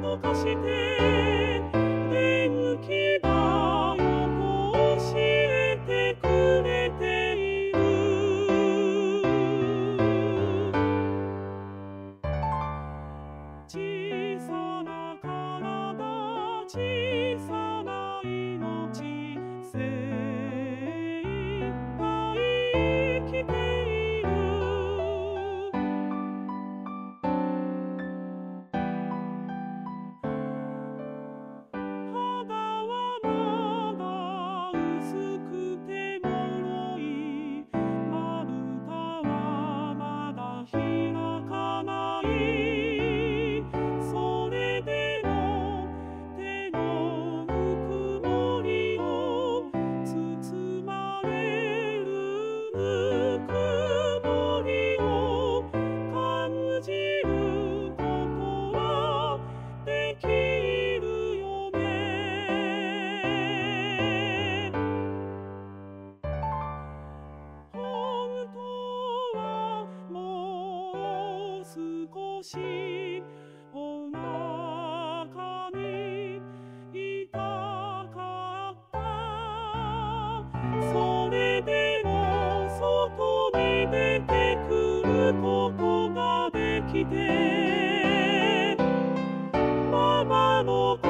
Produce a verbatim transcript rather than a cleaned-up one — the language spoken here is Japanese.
どかして電気がよく教えてくれている。小さな体、小さな命、精一杯生きている。肌はまだ薄くて脆い、まぶたはまだ開かない。それでも手のぬくもりを包まれるぬくもりを感じることはできるよね。本当はもう少しお腹に痛かった。それでも外に出てくることができて、ママの